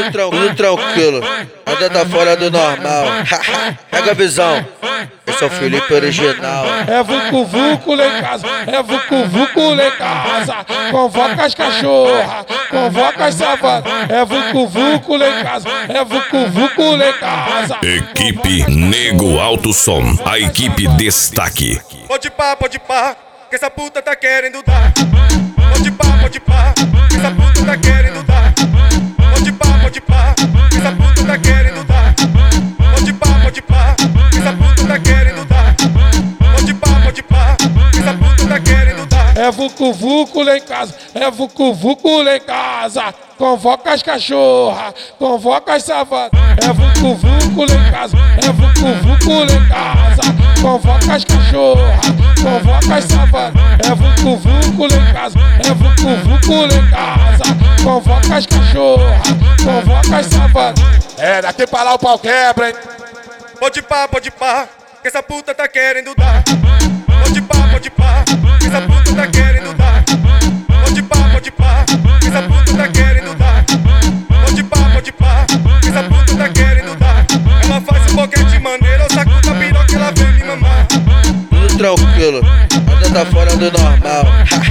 tudo tranquilo, nada tá fora do normal. Pega a visão, esse é o Felipe original. É vucu vucu lá em casa, é vucu vucu lá em casa. Convoca as cachorras, convoca as savanas. É vucu vucu lá em casa, é vucu vucu lá em casa. Equipe Nego Alto Som, a equipe destaque. Pode pá, que essa puta tá querendo dar. Pode pá, que essa puta tá querendo dar. Pode pá, que essa puta tá querendo dar. Pode pá, que essa puta tá querendo dar. Pode pá, que essa puta tá querendo dar. É vucu vucu lá em casa, é vucu vucu lá em casa. Convoca as cachorras, convoca as savanas. É vucu vucu lá em casa, é vucu vucu lá em casa. Convoca as cachorras, convoca as savanas. É vucu vucu lá em casa, é vucu vucu lá em casa. Convoca as cachorras, convoca as savanas. É, daqui pra lá o pau quebra, hein? Pode pá, que essa puta tá querendo dar. Pode pá, que essa puta tá querendo dar. Pode pá, que essa puta tá querendo dar. Pode pá, que essa puta tá querendo dar. Ela faz um boquete maneiro, eu saco da piroca e ela vem me mamar. Tudo tranquilo, nada tá fora do normal.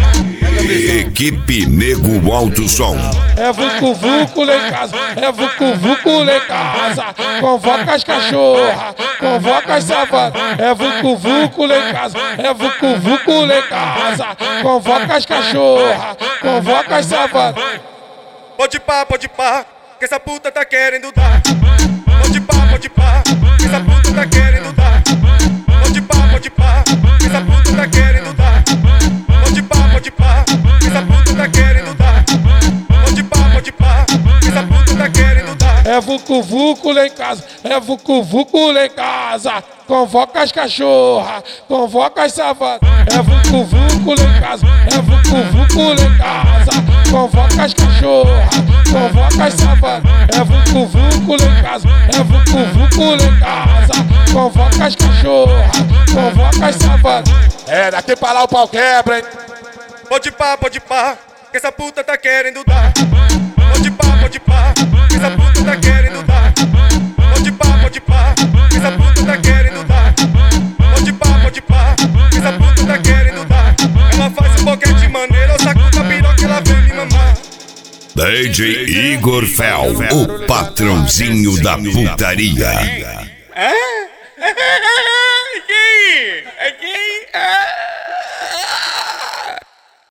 Equipe Nego Alto Som. É vucu vucu lá em casa, é vucu vucu lá em casa. Convoca as cachorras, convoca as savanas. É vucu vucu lá em casa, é vucu vucu lá em casa. Convoca as cachorras, convoca as savanas. Pode pá, que essa puta tá querendo dar. Pode pá, que essa puta tá querendo dar. Pode pá, que essa puta tá querendo dar. Pode pá, que essa puta tá querendo dar. Pode pá, que essa puta tá querendo dar. É vucu vucu lá em casa, é vucu vucu lá em casa. Convoca as cachorras, convoca as savanas. É vucu vucu lá em casa, é vucu vucu lá em casa. Convoca as cachorras, convoca as savanas. É vucu vucu lá em casa, é vucu vucu lá em casa. Convoca as cachorras, convoca as savanas. É, daqui pra lá o pau quebra, hein? Pode pá, que essa puta tá querendo dar. Pode pá, que essa puta tá querendo dar. Pode pá, que essa puta tá querendo dar. Pode pá, que essa puta tá querendo dar. Ela faz um boquete maneiro, eu saco da piroca e ela vem me mamar. DJ Igor Fel, o patrãozinho da putaria. Aqui!